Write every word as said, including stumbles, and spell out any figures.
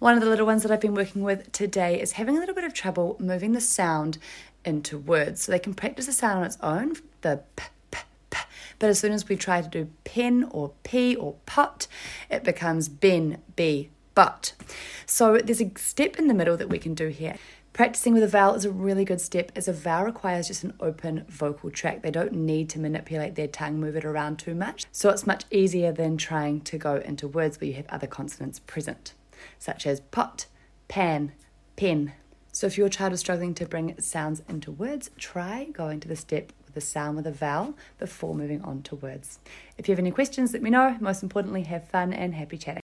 One of the little ones that I've been working with today is having a little bit of trouble moving the sound into words. So they can practice the sound on its own, the p, p, p, but as soon as we try to do pen or p or pot, it becomes ben, be, but. So there's a step in the middle that we can do here. Practicing with a vowel is a really good step, as a vowel requires just an open vocal tract. They don't need to manipulate their tongue, move it around too much. So it's much easier than trying to go into words where you have other consonants present, such as pot, pan, pen. So if your child is struggling to bring sounds into words, try going to the step with the sound with a vowel before moving on to words. If you have any questions, let me know. Most importantly, have fun and happy chatting.